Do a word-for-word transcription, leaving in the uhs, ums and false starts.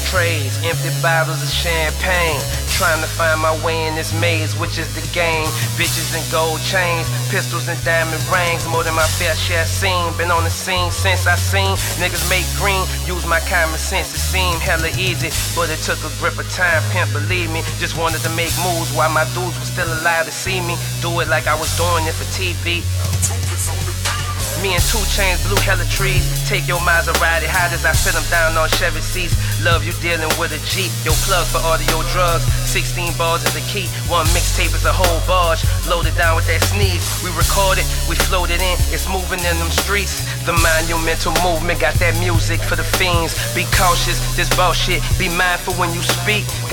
ashtrays, empty bottles of champagne. Trying to find my way in this maze, which is the game. Bitches and gold chains, pistols and diamond rings. More than my fair share seen. Been on the scene since I seen niggas make green. Use my common sense, it seemed hella easy, but it took a grip of time, pimp, believe me. Just wanted to make moves while my dudes were still alive to see me. Do it like I was doing it for T V. Me and two Chainz blew hella trees. Take your Maserati, hot as I sit them down on Chevy seats. Love you dealing with a Jeep. Yo, plug for audio drugs. sixteen bars is the key. One mixtape is a whole barge. Loaded down with that sneeze. We record it, we float it in. It's moving in them streets. The monumental movement got that music for the fiends. Be cautious, this bullshit. Be mindful when you speak.